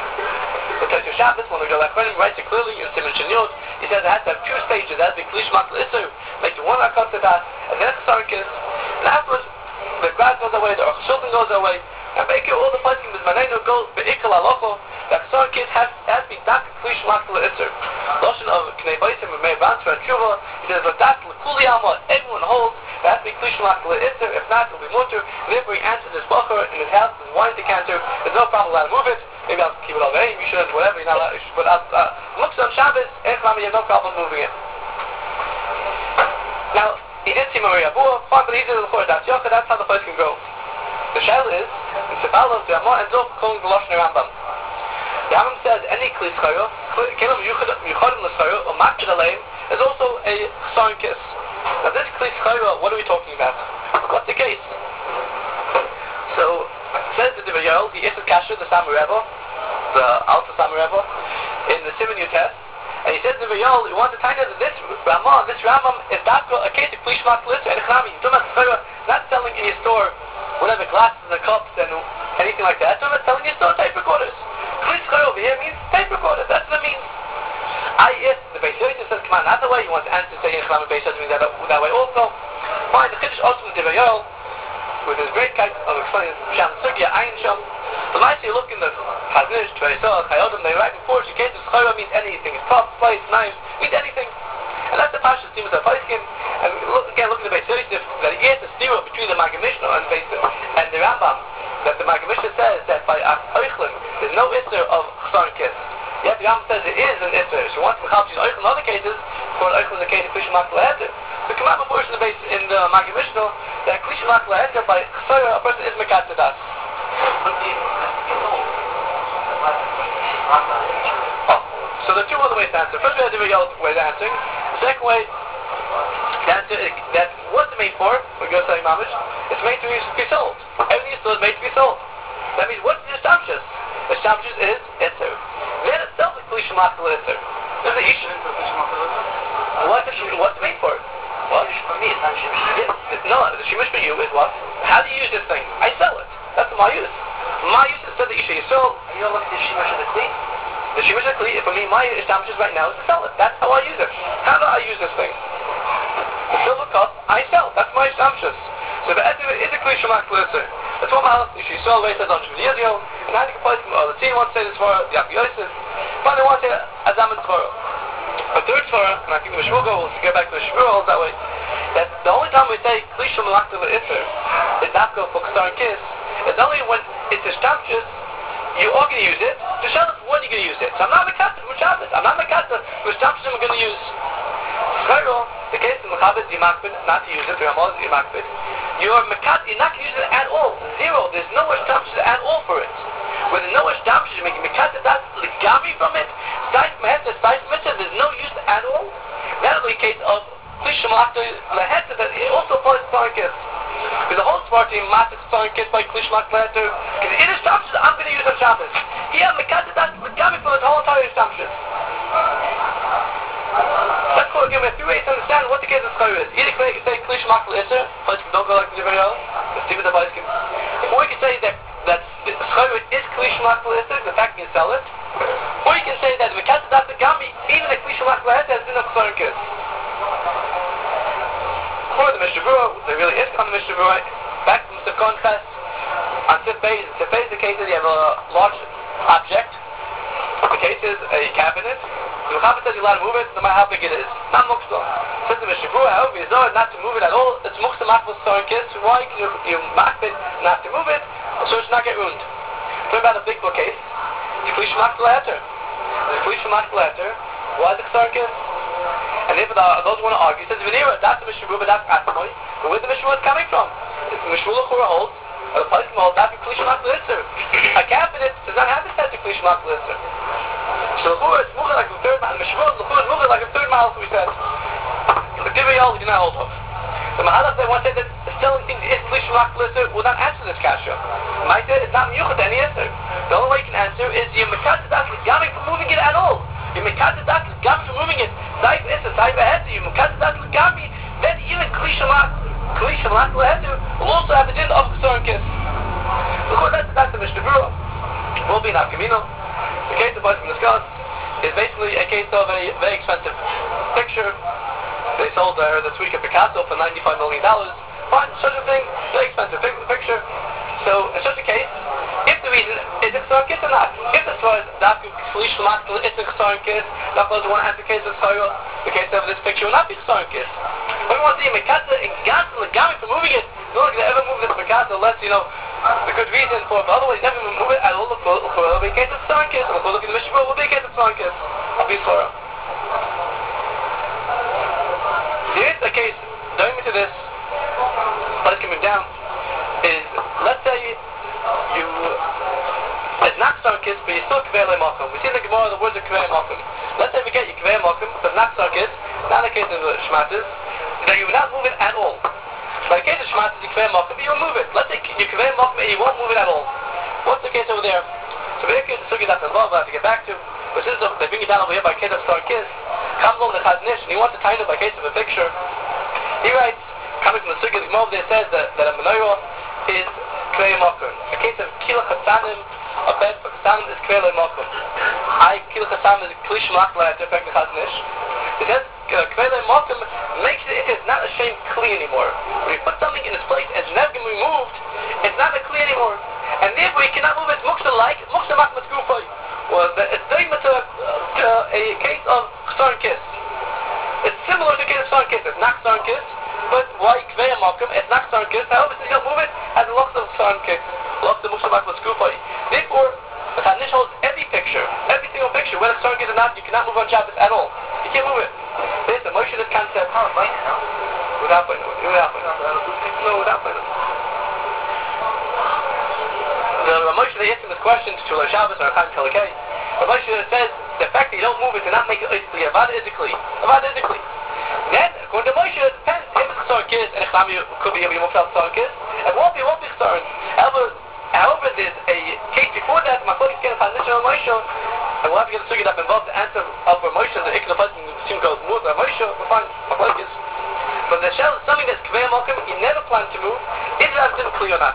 To Shabbos, when the Galachanim writes it clearly in Siman Shin Yod, he says it has to have two stages. It has to be Klish Malakal Isser, make the one Akot Sadat, and then Ksar Kiss. And afterwards, the Grad goes away, the Aruch Shulchan goes away, and make it all the Paskim with Manenu go Be'ikal Alocho, that Ksar Kiss has to be Dr. Klish Malakal Isser. Lotion of Knei Baisim and Meir Bansra and Tshuva, he says, but that's L'Kuli Alma, everyone holds, that has to be Klish Malakal Isser, if not, it'll be Mutter. Therefore, he answers his Bacher in his house, his wine decanter, there's no problem allowed to move it. Maybe I'll keep it all there, you shouldn't, whatever, you're not allowed, but looks on Shabbos, you have no problem moving it. Now, he did see Maria Abua, fine, but he did the Chor Das Yocha, that's how the place can go. The shell is, in Sefalos, the Amor ends off calling the Lashon Rambam. The Rambam says, any Kli Schayro, Kelim Yuchadim L'Schayro, or Makbid Aleim, is also a Ksar Kiss. Now this Kli Schayro, what are we talking about? What's the case? So, says the Divayol, the Yisrael Kasher, the Samer Rebbe, the Alpha Samer Rebbe, in the Siman Yud, and he says to Divayol, he wants to tell you that this Rambam is a case of Klish Malakal Isser, and Echnami, you're not selling in your store whatever glasses and cups and anything like that. You're not selling in your store tape recorders. Klish over here means tape recorders, that's what it means. If the Beis Yosef says, come on, not the way, you want to answer saying Echnami Beis Yosef means that way also. Fine, the Chiddush also from Divayol, with his great kite of explaining Sham Sugya, Ayin Sham, But I see, look in the Chaznish, Tveisah, Chayodim, they write before, she came to Schora means anything. It's top, slice, knife, means anything. And that's the Pasha Steam of the Paiskin. And look at the Beis Yosef, that he has a steer between the Maggid Mishnah and the Rambam. That the Maggid Mishnah says that by Eichlin, there's no Isser of Chsar and Kiss. Yet the Rambam says there is an Isser. So once we have to use Eichlin in other cases, for Eichlin in the case of Klishim Akla Heter. So come out before in the Maggid Mishnah that Klishim Akla Heter by Chsar, a person is Mekat Zedas. So there are two other ways to answer. First way, there's a real way of answering. The second way, the answer is that what's it made for? When we go selling mamish, it's made to be sold. Everything you sell is made to be sold. That means what's the establishes? The establishes is Itzer. That itself is Klishim Akla Itzer. There's the issue. What's it made for? What? For me, it's not Shemesh. No, the Shemesh for you is what? How do you use this thing? I sell it. That's my use. My use is the issue. You sell. You don't look at the Shemesh of the Kli? The Shemesh of the Kli, for me, my establishes right now is to sell it. That's how I use it. How do I use this thing? The silver cup, I sell. That's my establishes. So the Etzer is a Klishim Akla Itzer. That's what my house is. You saw the way it says on years ago. And I think a place from the team wants to say this for the Yaakov Yosef. But they want to say Adam and Tzvara. A third Tzvara, and I think the Mishmur will get back to the Shmur holds that way, that the only time we say Klishim Akla Itzer is Dafka for Chsar and Kiss, it's only when it's establishes you are going to use it. To show us when you're going to use it. So I'm not Mekata for Shabbos. I'm not Mekata for establishes I'm going to use. Schero, the case of Mechabit, Yimakbid, not to use it, the Ramaz, Yimakbid. You're Mekata, you're not going to use it at all. Zero. There's no establishes at all for it. Where there's no establishes, you're making Mekata, that's Ligami from it. Size Meheta, size Mitzvah, there's no use at all. That is the case of Klishim Akla Leheta, that it also applies to Sarkis. Because the whole Spartan massive Sarkis by Klishim Akla Leheta, because it establishes I'm going to use on Shabbos. Here, Mekata, that's Ligami from the whole entire establishes. Let's go again, we have two ways to understand what the case of Schar is. Either we can say Klishim Akla Itzer, Paiskim don't go like the video, let's see with the Paiskim. Or you can say that Schar is Klishim Akla Itzer, the fact you can sell it. Or you can say that Mekata that's the Gami, even the Klishim Akla Itzer has been a Chsar and Kiss. For the Mishnah Berurah, there really is on the Mishnah Berurah, back from the contrast, on Sif Beis. Sif Beis, the case is you have a large object, the case is a cabinet. The Mechabit says you're allowed to move it, no matter how big it is. Not Muksel. Says the Mishnah Berurah, however, it's not to move it at all. It's Muksel Machbel Chsar and Kiss. Why? Because you mark it not to move it, so it's not get ruined. What about a big bookcase? It's Klishim Akla Leheta. It's Klishim Akla Leheta. Why is it Chsar and Kiss? And if those who want to argue, he says, Venera, that's the Mishnah Berurah, but that's Atmoy. But where the Mishnah Berurah is coming from? It's the Mishnah Berurah holds, or the Paiskim holds, that's the Klishim Akla Leheta. A cabinet does not have the set of Klishim Akla Leheta. So L'chura is Mucha like the third mile. The Mishnah Berurah L'chura is Mucha like the third mile, as we said. The Diviyah we do not hold of. The Mahalach they want to say that selling things is Klishim Akla Leheta will not answer this kasha. Might say it's not Miyuchat any answer. The only way you can answer is you're Mekata that's Ligami for moving it at all. You're Mekata that's Ligami for moving it. Saif is a Saif ahead you're Mekata that's Ligami. Then even Klishim Akla Leheta will also have the din of Chsar and Kiss. That's the Mishnah Berurah. Will be an Afkamino. The case of Paiskim discussed is basically a case of a very expensive picture. They sold this week a Picasso for $95 million. Fine, such a thing, very expensive picture. So, in such a case, if the reason is it Chsar and Kiss or not? If the Svar is that Klishim Akla it's a Chsar and Kiss, that was one answer case of Chsar, the case of this picture will not be Chsar and Kiss. When we want to see a Mekata and Gansa Legami for moving it, no one can ever move this Picasso unless, the good reason for it, but otherwise never move it at all. Will be a case of Chsar and Kiss, and we'll look at the Mishnah Berurah, will be a case of Chsar and Kiss. I'll be Torah. There is a case, going into this, let's coming down, is, let's say it's not Chsar and Kiss, but you're still Kvei Makom. We see in the Gemara the words of Kvei Makom. Let's say we get you Kvei Makom, but not Chsar and Kiss, not in the case of Shmatis, that you would not move it at all. But in the case of Shmatis, you Kvei Makom, but you will move it. Let's say you Kvei Makom and you won't move it at all. What's the case over there? So we have to get that involved, we'll have to get back to. But since they bring it down over here by case of Chsar and Kiss, comes along the Chaznish, and he wants to tie it by case of a picture. He writes, coming from the Sugi, the Gemara over there says that a menorah is Kvei Makom. A case of Kila Chasanim, a bed for Chasanim is Kvei Makom. Kila Chasanim is Klishim Akla Leheta, effect the Chaznish. It says Kvei Makom makes it is not a shame Kli anymore. When you put something in its place and it's never going to be moved, it's not a Kli anymore. And therefore you cannot move it Ksar Kiss. However, since you don't move it, has a lots of Ksar Kiss. Lots of Muksha Makmas Gufay. Therefore, the Chanish holds every single picture, whether Ksar Kiss or not, you cannot move on Shabbos at all. You can't move it. There's the Moshe this concept. Without playing it. No, without playing it. The Moshe that answers this question to Shulchan Shabbos or Chaim Kalakei, the Moshe says the fact that you don't move it does not make it Isli, Avad Izikli. Then, according to Moshe, it depends if it's Ksar Kiss and Echnami could be able to move out Ksar Kiss. It won't be Ksar. However, there's a case before that, Machlokes can find this on Moshe, and we'll have to get a sugi that involves the answer of Moshe, the Ikra person who seems goes move by Moshe, we'll find Machlokes. But the shell is something that's Kvei Malkim, he never planned to move, is that clear or not?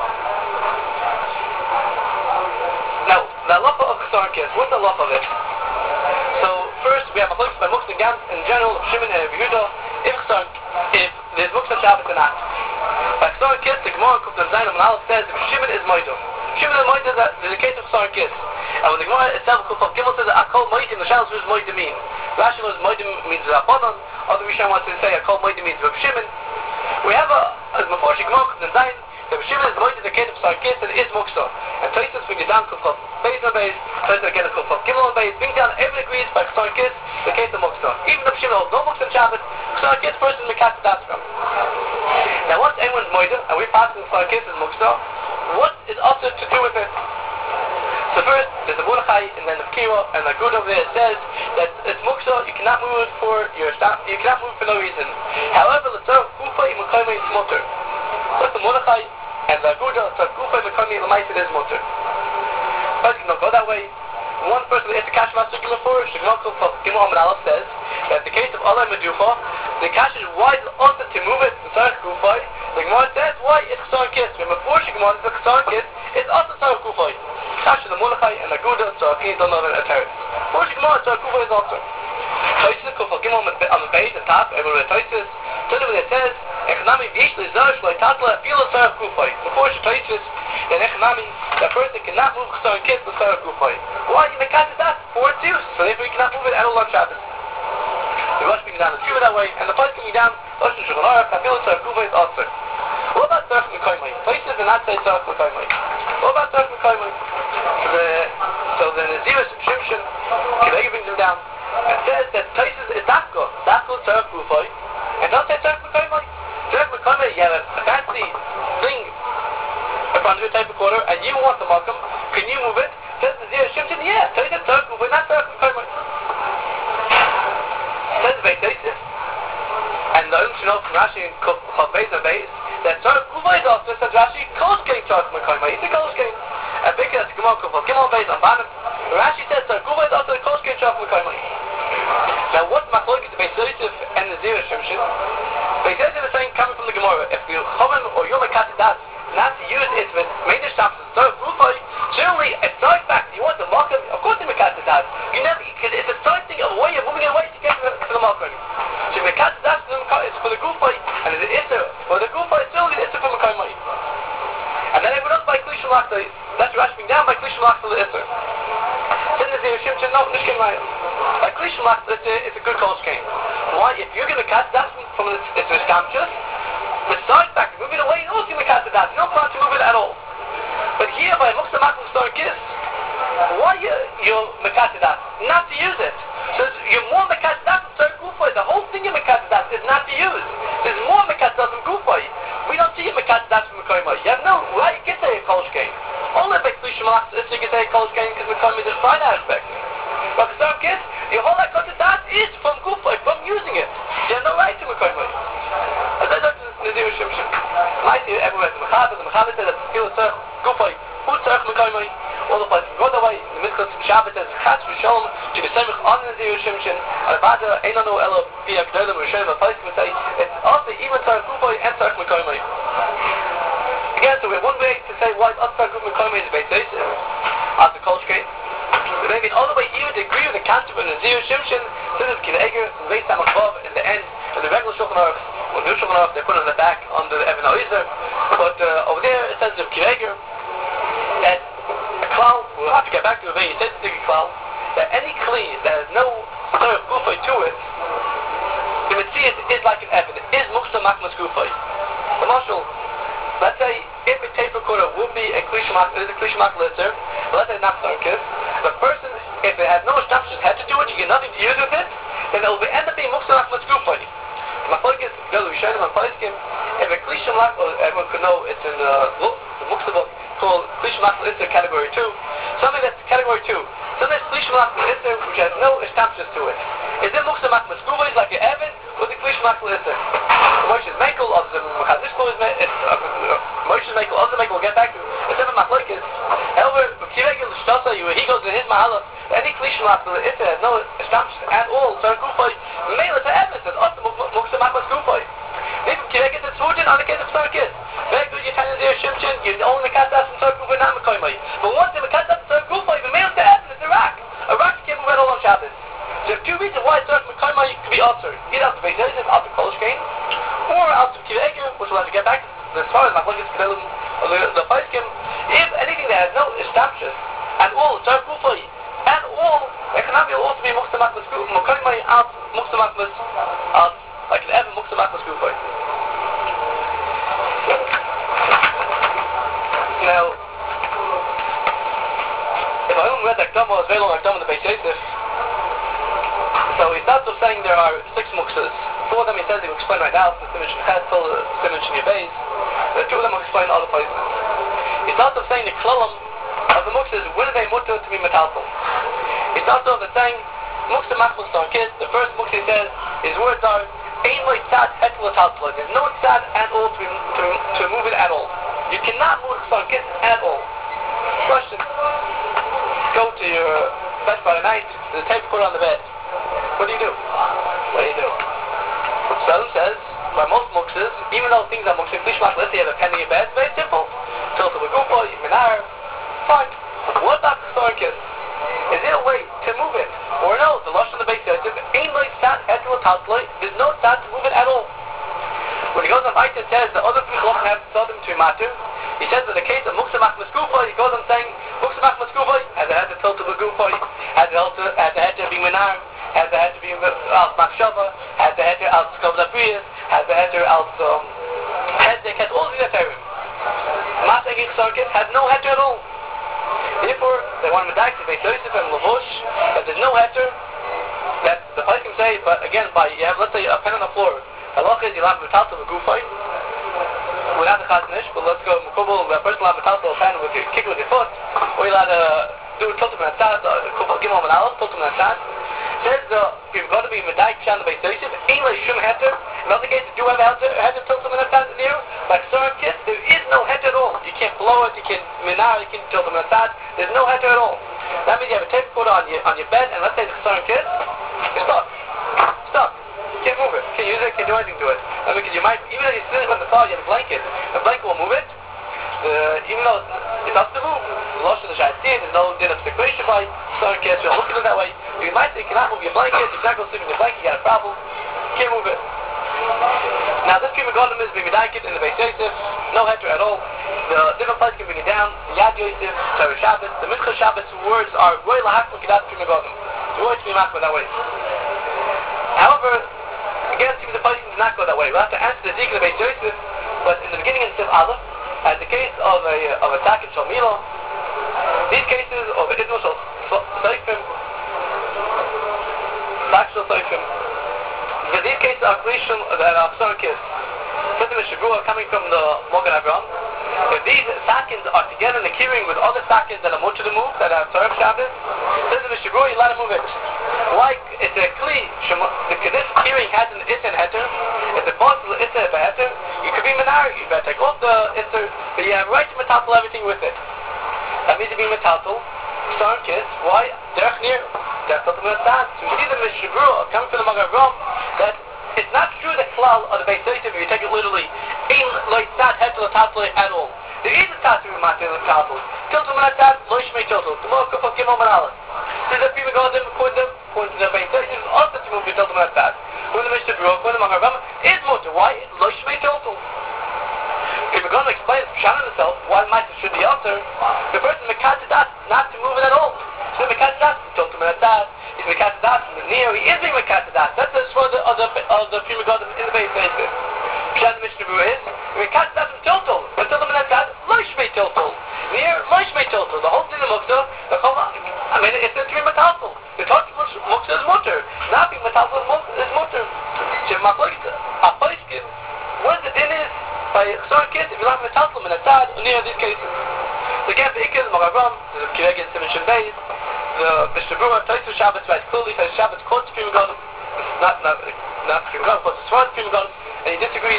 Now, the halacha of Ksar Kiss, what's the halacha of it? So, first, we have Machlokes by Muktzah Gam in general, of Shimon and Yehuda, if there's Muktzah Shabbos or not. By Ksar Kiss, the Gemara Kuf Zayin and Aleph says if Shimon is Moido. Shimon is Moido, there's a case of Ksar Kiss. And when the Gemara itself Kuf Gimel says Akol Moidim, the Shabbos is Moidim mean. Rashi knows Moidim means Rabbanon. Other Rishon wants to say Akol Moidim means Reb Shimon. We have as before Gemara Kuf Zayin, Reb Shimon is Moidim, the case of Ksar Kiss, and it is Muktzah. And Tosis brings it down Kuf Beis on Beis, Tosis again Kuf Gimel on Beis, brings down everyone agrees by Ksar Kiss, the case of Muktzah. Even if Shimon holds no Muktzah Shabbos, Ksar Kiss person Mekat Das from. Now once anyone's moida, and we pass in Ksar Kiss as Muktzah, what is also to do with it? So first, there's the Mordechai, and then the Kira, and the Gud over there says that it's Muktzah, you cannot move it for no reason. However, the Tzarech Gufa in Mekayme is mutter. So the Mordechai, and the Gud, Tzarech Gufa in Mekayme L'maisa is mutter. But you cannot go that way. One person that is the Kash Master Gimel for, Shemel Gimel Amar Aleph says that in the case of Allah Meducha, the Kash is why is it also to move it to Tzarech Gufa. The Gemara says why it's Ksar Kiss. When before Shemel is the Ksar Kiss, it's also Tzarech Gufa. Kash is the Mordechai and the Gouda, Tzarech Kiss don't know that it's Teretz. Before Shemel, Tzarech Gufa is also. Tosis Kufal Gimel on the base, the top, everywhere Tosis. So it says, Echnami V'yish L'Zar Shloi Tatla Filo Tzarech Gufa. Before Tosis, then Echnami, that person cannot move Ksar Kiss to Tzarech Gufa. Why? You make out that for its use. So therefore you cannot move it at all on Shabbos. The Rosh brings down the Tshuva that way, and the place coming down, Rosh and Shulchan Aruch, Filo Tzarech Gufa is also. What about Tzarech Mekayme? Places do not say Tzarech Mekayme. What about Tzarech Mekayme? So the Naziris Shimshon, Kivegi brings him down, and says that places is Dafko Tzarech Gufa, and don't say Tzarech Mekayme. Tzarech Mekayme, you have a fancy thing in front of your type recorder, and you want the Malkum, can you move it? Says the Naziris Shimshon, yeah, tell you that Tzarech Gufa, not Tzarech Mekayme. Says Beit Yosef, and the Umm Shinol from Rashi and Chav Beis Beis, that Tzarech Gufa is also, says Rashi, Kolshkein Tzarech Mekayme, it's a Kolshkein. And because it's Gemara Kufal Gimel Beis on bottom, Rashi says Tzarech Gufa is also a Kolshkein Tzarech Mekayme. Now what's Machlokes Beit Yosef and the Zera Shimshon? Beit Yosef is saying coming from the Gemara, if you Chomim or Yom HaKatidat not to use it with Meidah Shabbos and Tzarech Gufa, certainly if Tzarech back you want the Malkum, of course the HaKatidat. You never, because it's a Tzarech thing of a way of moving it away to get to the Malkum. So the HaKatidat is for the Gufa, and the Isser for the Gufa is certainly the Isser for Mekayme. And then everyone else by Kli Shalachta, that's Rashi being down by Kli Shalachta the Isser. Then the Zera Shimshon, no, Nishkin Raya. By Kli Shalachta, it's a good Kolshkein. Why? If you're going to cut that from its scamchus, the side back, move it away, you don't see the cut that. You don't plan to move it at all. But here, by Muktzah Maklim Ksar Kiss, why you're Mekatadat? Not to use it. So you're more Mekatadat than Tzarech Gufa. The whole thing of Mekatadat is not to use. There's more Mekatadat than Gufa. We don't see a Mekatadat from Mekayme. You have no right, you can say a Kolshkein. Only by Kli Shalach is you can say a Kolshkein because Mekayme is a fine aspect. But Ksar Kiss, your whole Mekatadat is from Gufa, from using it. You have no right to Mekayme. As I said to Nazir Shimshon, I see everywhere. The Mechaber said that Filo Tzarech Gufa, who Tzarech Mekayme, all the places go that way. In the Mitzvah Shabbat says Chatz V'Shalom to be semich on Nazir Shimshon. Al-Bada Einanu Elo Pia G'Dolim Rishonim. A place would say it's also even Tzarech Gufa and Tzarech Mekayme. Again, so we have one way to say why it's Tzarech Gufa Mekayme is Beit Yosef as the Kolshkein. But maybe all the way even to agree with the concept of Nazir Shimshon, this is Kid Eger and Beis Hamachvav in the end of the regular Shulchan Aruch. Well, the Shulchan Aruch they put it on the back under the Even HaOzer, but over there it says of Kid Eger that a klal, we'll have to get back to a very sensitive klal, that any kli that has no Tzarech Gufa to it, the Metzias is like an Evan, is Muktzah Makmas Gufa. The marshal, let's say if a tape recorder would be a Klishamak litter, let's say not Sarkis, the person, if it has no assumptions, had to do it, you get nothing to use with it, then it will end up being Muksamak Maskufay. Machlokes Galu Yishayim and Paiskim, if a Klishamak, everyone could know it's in the Muksabot called Klishamak litter category 2, something that's category 2. Something that's Klishamak litter which has no assumptions to it. Is it Muksamak Maskufay like your Evan, or the Klishamak litter? Moshe's Mekel, of the Mechadish Moshe's Mekel, of the Mekel, we'll get back to it. It's even Machlokes. However, Kiregel Shtasa, he goes in his Mahala, any Klishamak litter has no assumptions at all, so Gufay, Mela to Evan says, also Muksamak Maskufay. Maybe Kiregel is Svujin on the case of Sarkis. Very good, you're telling there Shimshin, you own the Katas and Sarkufay, not Mekoymai. But once the Katas and Sarkufay, the Mela to Evan is Iraq. Iraq can't move at all on Shabbos. So there are two reasons why Sark Mekoymai could be altered. Either out of Beis Yosef, out of Kolshkein, or out of Kiregel, which we'll have to get back to. As far as Machlokes Gedolim of the Paiskim, if anything that has no assumptions at all, Sark Gufay, and all, it cannot be also be Muksamak Maskufay, Mekoymai out Muksamak Maskufay, like an Evan Muksamak Maskufay. Now, if I only read that Gemara, it's very long Gemara in the Beis Yosef. So he starts off saying there are 6 muksas. 4 of them he says he will explain right now, the Simon Shechetel, the Simon Shenyabez. The 2 of them will explain other places. He starts off saying the klalam of the muksas, when are they mutter to be metaltal? He starts off by saying, muksa machmas Sarkis, the first muksa he says, his words are, ein lo tzad hetel metaltal. There's no tzad at all to move it at all. You cannot move Sarkis at all. Question. Go to your bed Friday night, there's a tape recorder on the bed. What do you do? Seldom says, by most muksas, even though things are muksas, Klishmak, let's say you have a penny in bed, it's very simple. Tilta Bagufa, Minar, fine. What about the Sarkis? Is there a way to move it? Or no, the Lush on the Beis Yosef, ain't like Tzad, Hetel, Taltloi, there's no Tzad to move it at all. When he goes on Aita and says the other people often have told him to matter, he says that the case of Muksamak Maskufay, he goes on saying, Muksamak Maskufay, has it had to Tilta Bagufa, has it had to be Minar, has the heter being out Machshava, has the heter out Skobza Prius, has the heter out Hezek, has all these heterim. Mas Egich Sarkis has no heter at all. Therefore, they want to medike to Beis Yosef and Lavush, that there's no heter, that the Paiskim say, but again, you have, let's say, a pen on the floor. Halach is, you'll have metal to the gufay, without the chaznish, but let's go, Mukubal, the person will have metal to a pen with your kick with your foot, or you'll have to do tiltum and atzad, Gimel and Aleph, tiltum and atzad. Says you've got to be medayik shan the Beis Yosef, ain't like shum heter. In other cases, do you have heter tiltum and atzad near? Like Sarkis, there is no heter at all. You can't blow it, you can't minar, you can't tiltum and atzad. There's no heter at all. That means you have a tape recorder on your bed, and let's say the Sarkis, you're stuck. You can't move it. You can't use it, can't do anything to it. I mean, you might, even if you're sitting on the floor, you have a blanket will move it. Even though it's up to move, the Lush of the Shaitin, there's no din of separation by Sarkis, you're looking at it that way. You might say you cannot move your blanket, you cannot go sleep in your blanket, you got a problem, you can't move it. Now this Prima Godam is being medayik in the Beis Yosef, no heter at all. The different places can bring it down, the Yad Yosef, Torah Shabbos, the Mincha Shabbos words are Roy Lahakma Kedat Prima Godam. The words to be makma that way. However, again, it seems the place does not go that way. We'll have to answer the Zik of the Beis Yosef, but in the beginning in Siv Aleph, as the case of a Takin Shalmila, these cases of Idmo Shal Seifim, these cases are Klishim that are Sarkis. Something with Shavua coming from the Mogan Avram. If these sakins are together in the keyring with other sakins that are much to move, that are Torah Shabbos, something with Shavua, you let them move it. Like it's a Kli, this keyring has an Issa and Heter, it's a part of the Issa and Heter, you could be Menari, you better take off the Issa, but you have right to metaltal everything with it. That means to be metaltal, Sarkis, why? Derech near. That's what we're saying. So we see the Mishabura coming from the Mogan Avram, that it's not true the klal of the Beis Yosef, if you take it literally, ain't like that hetel tatli at all. There is a tatli with matil and tatli. Tiltum and atat, lo yishmei tiltum. Tomorrow kufah gimel manala. There's a people go them, according to the Beis Yosef, also to move your tiltum and atat. When the Mishabura, when the Mogan Avram, is mutter. Why? Lo yishmei tiltum. If we're going to explain Pshan himself, why might it should be altered, the person mekatadat not to move it at all. So mekatadat, tiltum and atat. He's mekatadat from the near, he is being mekatadat. That's the sword of the Prima Godam in the Beis Yosef. Pshat the Mishnah is, We catch that from Tiltul. But Tiltul and that Loish Mei Tiltul. Near Loish Mei Tiltul. The whole thing of Mukta, it's a three metaltal. The Tiltul Mukta is mutter. Not being metaltal is mutter. Jim Makloikta. A Paiskin. What the din is by Chasar Kiss if you like metaltal and Atad near these cases. The Gamp Ikil, Magaram, the Kireg and Simon Shinbeis, the Mr. Brewer, Taisu Shabbos, right clearly says Shabbos quotes Prima God. Not Prima God, quotes the Swan Prima God. And he disagrees.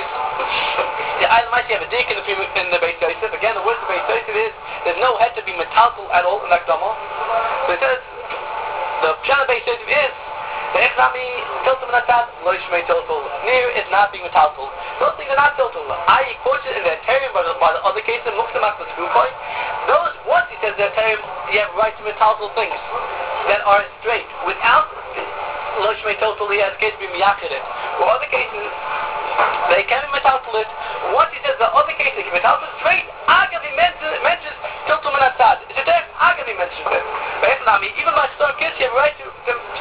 The Island might have a dig in the Beis Yosef. Again, the worst of Beis Yosef is there's no head to be metaltal at all in that Dama. So he says the Pshana Beis Yosef is the Echnami Tiltum Natat Loish Mei Tiltul. Near is not being metaltal. Those things are not Tiltul. I quoted in the Ethereum by the other cases, Muktamak the Skupoi. Those once he says the Ethereum, you have right to metaltal things that are straight. Without Loish Mei Tiltul, he has a case to be Miyakhirit. For other cases, they can be metaltal it. Once he says the other case they can be metaltal straight, Agavi mentions Tiltum and Assad. It's a term, Agavi mentions it. But even my Chasar Kiss, you have a right to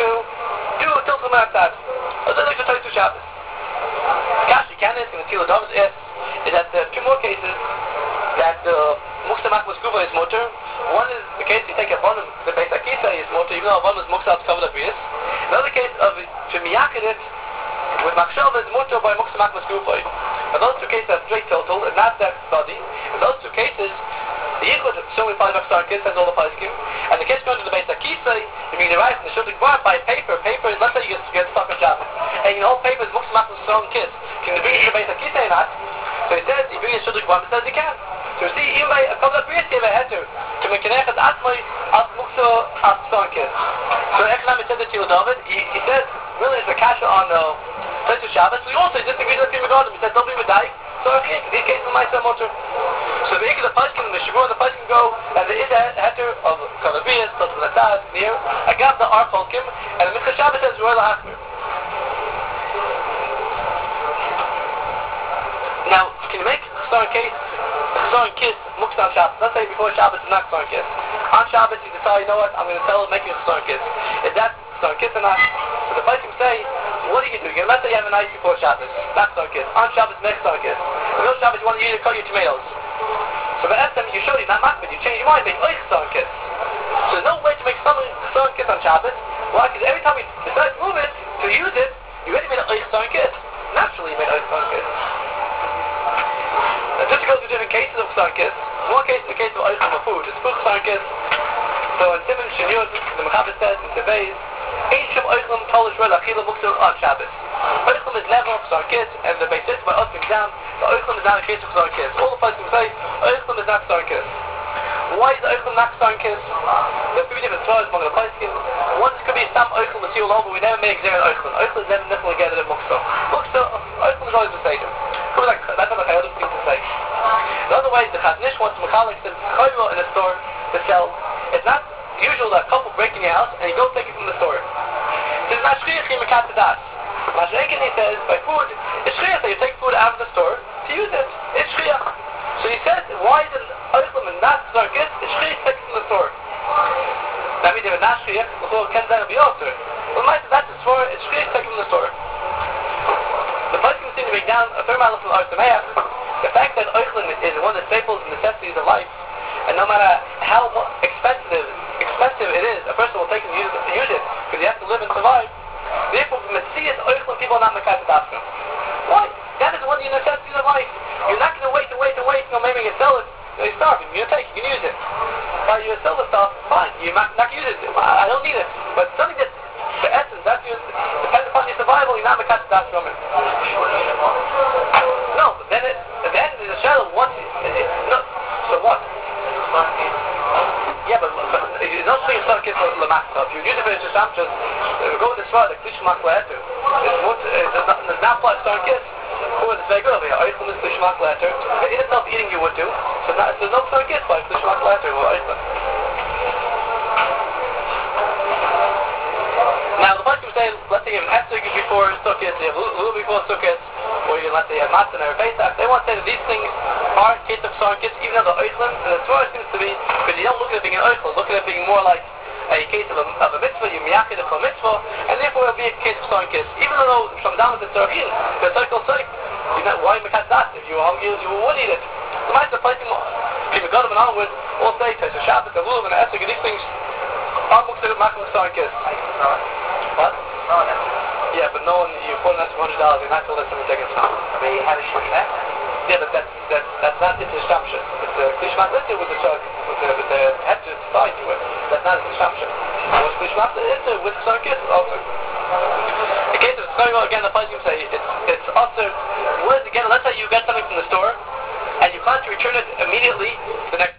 do Tiltum and Assad. That's what I to Shabbos. Kashi Canis and the Tila Davis is that there are two more cases that Muktamak Muskuva is motor. One is the case you take a bonum, the Beis Akisa is motor, even though a bonum is Muksav covered up with. Another case of Shemiyakidit with Machshava is motor by Muktamak Muskuva. Now those two cases are straight total, and not that body. In those two cases, the Yichud, so we find Machshava Kiss has all the Paiskim, and the case going to the Beis Akisa, you mean the right from the Shultik Bar by paper, let's say you get stuck on Shabbos. And you know, paper is Muktamak Muskuva Kiss. Can you bring it to the Beis Akisa or not? So he says, he brings a Shultik Bar, he says he can. So you see, even by a couple of years, you have a heter to make an echad atmai as mukso as sonkis. So Economic said that to David, he says, really, it's a kasha on Taisu Shabbos. We also disagreed with him regarding him. He said, don't be medayik. So these cases might say motor. So the Ikka the Paiskin, the Shabur and the Paiskin go, and there is a heter of Kalabiyas, Total Natad, near, Agab the Arfolkim, and the Mitzvah Shabbos says, Royal Achmir. Now, can you make Chasar Kiss Mukta on Shabbos? Let's say before Shabbos is not Chasar Kiss. On Shabbos you decide, you know what, I'm going to tell him make you a Chasar Kiss. Is that Chasar Kiss or not? So the Paiskim say, what do you do? Let's say you have a night before Shabbos, not Chasar Kiss. On Shabbos, make Chasar Kiss. Before Shabbos you want to cut your tomatoes. So by Estem you show you not makbid, you change your mind, make Oich Chasar Kiss. So there's no way to make someone Chasar Kiss on Shabbos. Why? Because every time you decide to move it, to use it, you already made an Oich Chasar Kiss. Naturally you made Oich Chasar Kiss. Just to go through different cases of Chasar Kiss. One case is the case of Eichel of food. It's food Chasar Kiss. So in Simon Shinyud, the Mechaber says in Tebeis, Ein Shem Eichel Tolish Rel Achila Muktzah on Shabbos. Eichel is never Chasar Kiss, and the basis by us exam, the Eichel is not a case of Chasar Kiss. All the places say, Eichel is not Chasar Kiss. Why is Eichel not Chasar Kiss? There are three different stories among the places. One could be some Eichel with seal over, we never make Zera Eichel. Eichel is never necessarily get it in Muktzah. Eichel is always the same. That's what I other thing to say. The other way, the Chaznish wants Mechalik to Chayro in a store to sell. It's not usual that a couple break in your house and you go take it from the store. This is not Shriach in Mekat Das. Mashrekin, he says, by food, it's Shriach that you take food out of the store to use it. It's Shriach. So he says, why is it Eichel and not Chasar Kiss? It's Shriach take it from the store. That means if it's not Shriach, the whole can then be also. Well, that's the store, it's Shriach take it from the store. The place can seem to break down a third mile from Arsameach. The fact that Eichlin is one of the staples and necessities of life, and no matter how expensive it is, a person will take and use it because he has to live and survive. Therefore, from Messias, Eichlin people are not Mekat Dafka. Why? That is one of the necessities of life. You're not going to wait, maybe you can sell it. You're starving. You're going to take it, you can use it. While you sell the stuff, fine. You're not going to use it. I don't need it. But something that's the essence, that's your, depends upon your survival, you're not Mekat Dafka from it. No, but then at the end of the shadow, once no, so what? Yeah, but you don't think it's not a case of Lamachta. If you use it for just go with the sword, like Klishmak Leheter. There's not quite a start kiss. Who is very good over here? Eichel is Klishmak Leheter. In itself, eating you would do. So there's no start kiss by Klishmak Leheter or Eichel. Now, the point you say, let's say you have an Esrog before Sukkot, you have Lulu before Sukkot, or you let's say you have Matzah or Pesach, they want to say that these things are case of Chasar Kiss, even though the Eichel, and the Torah seems to be, because you don't look at it being an Eichel, look at it being more like a case of a mitzvah, you miyakid a mitzvah, and therefore it will be a case of Chasar Kiss. Even though from down to the Tzarachin, the cycle Why Mekat that? If you were hungry, you would eat it. The mice are fighting people got them and onward all day, Taisa Shabbat, the Lulav, and the Esek, and these things. What? Yeah, but no one, you put an extra $100, you're not going to let someone take it from. But you have a short left? Yeah, but that's not into the Shamshah. It's a Klishmat Litter with the head to tie to it. That's not into the Shamshah. What's Klishmat Litter with the Sarkis also. In case of Skargo, again, the Pazim say it's also, again, let's say you get something from the store, and you plan to return it immediately the next.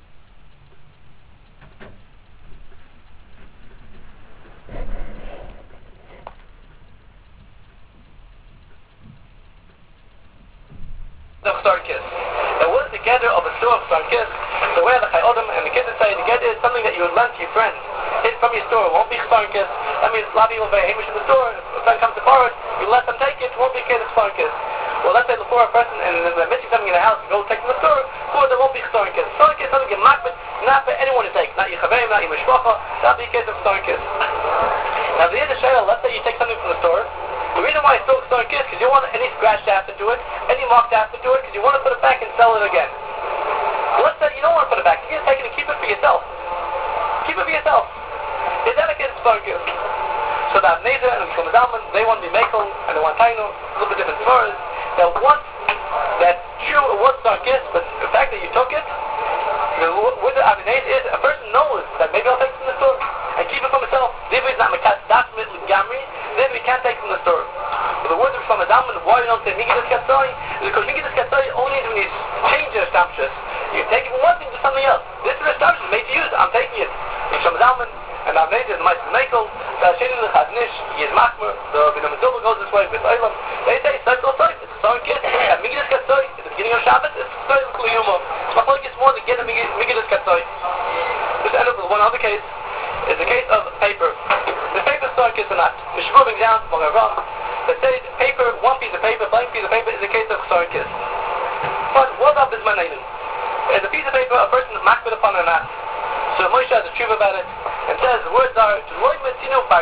It was the gather of a store of Sarkis, so where the Chayodim and the kids would say the gather is something that you would lend to your friend. It's from your store, it won't be Sarkis. That means a lot of people are very hamish in the store, if a friend comes to borrow it, you let them take it, it won't be a case of Sarkis. Well, let's say before a person and they're missing something in the house, you go take it from the store, there won't be Sarkis. Sarkis is something you makbid, not for anyone to take, not your Chaveim, not your Mishpacha, that'll be a case of Sarkis. Now the other shayla, let's say you take something from the store. The reason why it's still Sarkis is because you don't want any scratch to happen to it, any mark to happen to it, because you want to put it back and sell it again. But let's say you don't want to put it back, you're going to take it and keep it for yourself. Keep it for yourself. Is that a case of Sarkis? So that Neza and Shlomo Zalman, they want to be Mekel and they want Taino, a little bit different stories. That once that true it was Sarkis, but the fact that you took it, with the Avinez is a person knows that maybe I'll take it from the store and keep it for myself. Therefore, it's not Mekat Dachmit Gamri, therefore you can't take it from the store. But the words of Shlomo Zalman, why you don't say Migidus Katsoi, is because Migidus Katsoi only is when you change your Stamshus. You can take it from one thing to something else. This is a Stamshus made to use, I'm taking it. And Shlomo Zalman and Avinez and the Meister Mekel, the Hashem the Chaznish, Yez Machmer, the Binam Dubba goes this way with Eilam. They say, Cycle Soif, it's a Sarkis, and Migidus Katsoi, at the beginning of Shabbat, it's Soif Kliyuma. Machloik is more than get a Migidus Katsoi. Just end up with one other case, is the case of paper. The paper Sarkis or not. Mishpur brings down from Ram that says paper, one piece of paper, blank piece of paper is a case of Sarkis. But what about this Manayim? Is a piece of paper a person makbid upon or not? So Moshe has a truth about it and says the words are we don't see anyone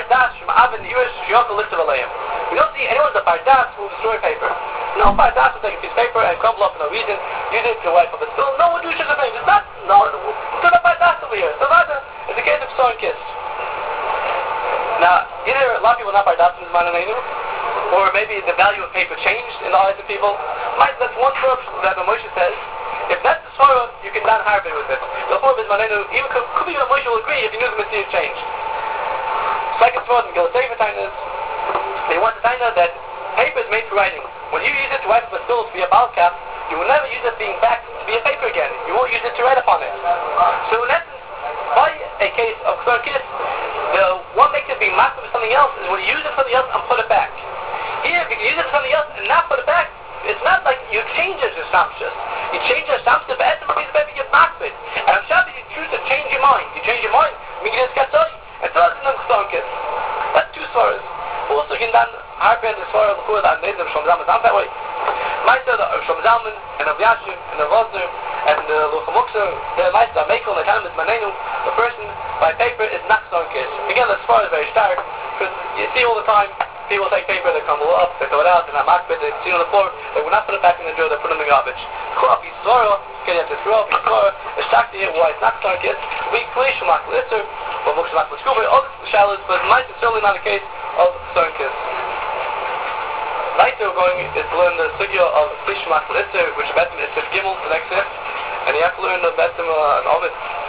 with a pardas who will destroy paper. No pardas will take a piece of paper and crumble up for no reason, use it to wipe up a spill. No one do such a thing. It's not a pardas over here. So rather it's a case of Sarkis. Now, either a lot of people not pardas in this manner, or maybe the value of paper changed in the eyes of people. That's one verse that Moshe says. If that's the Torah, you can not harvest with it. The Torah is Manenu, even could be that Moshe will agree if he knew the Messiah changed. Second Torah in Gilsefer Tainas, they want to find out that paper is made for writing. When you use it to wipe up a stool to be a ball cap, you will never use it being back to be a paper again. You won't use it to write upon it. So in essence, by a case of Sarkis, the one makes it being master for something else is when you use it for something else and put it back. Here, if you can use it for something else and not put it back, it's not like you change your Shamshus. You change your Shamshus, but as a piece of paper, you master it. And on Shabbat, you choose to change your mind. You change your mind, Migidus Katsoi, and so that's another Sarkis. That's two svaras. Also, you can then harp in the svara before that made of Shlomo Zalman sound that way. Meister of Shlomo Zalman, and of Yashiv, and of Vosner, and the Luchamuksa, the Meister of Mekel, and the Talmud Manenu, the person by paper is not Sarkis. Again, the svara is very stark, because you see all the time, people take paper, they crumble up, they throw it out, they're not makbid, they see it on the floor, they will not put it back in the drawer, they put it in the garbage. Cool, you svara, you have to throw up, you svara, it's shocked to hear why it's not Sarkis. We clear Shemak Litzer, or Mukshamak L'Skuba, all the shallows, but might is certainly not a case of Sarkis. Later we're going to learn the sugya of Shemak Litzer, which is Betim is Sif Gimel, the next Sif, and you have to learn the Betim and Ovid.